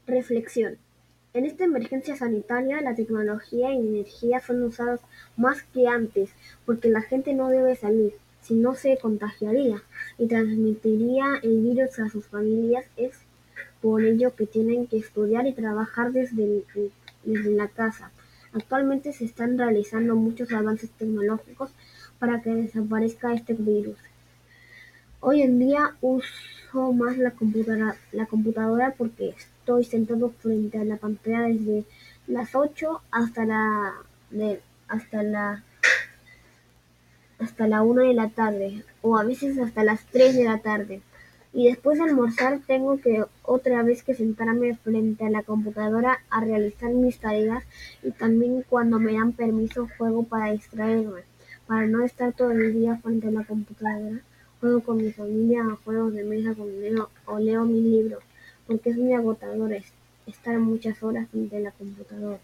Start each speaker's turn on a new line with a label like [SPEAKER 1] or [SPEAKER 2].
[SPEAKER 1] Reflexión: en esta emergencia sanitaria, la tecnología y la energía son usadas más que antes, porque la gente no debe salir, si no se contagiaría y transmitiría el virus a sus familias. Es por ello que tienen que estudiar y trabajar desde la casa. Actualmente se están realizando muchos avances tecnológicos para que desaparezca este virus. Hoy en día uso más la computadora porque estoy sentado frente a la pantalla desde las 8 de- hasta la, hasta la 1 de la tarde, o a veces hasta las 3 de la tarde. Y después de almorzar tengo que otra vez que sentarme frente a la computadora a realizar mis tareas, y también cuando me dan permiso juego para distraerme. Para no estar todo el día frente a la computadora, juego con mi familia a juegos de mesa o leo mis libros, porque es muy agotador estar muchas horas frente a la computadora.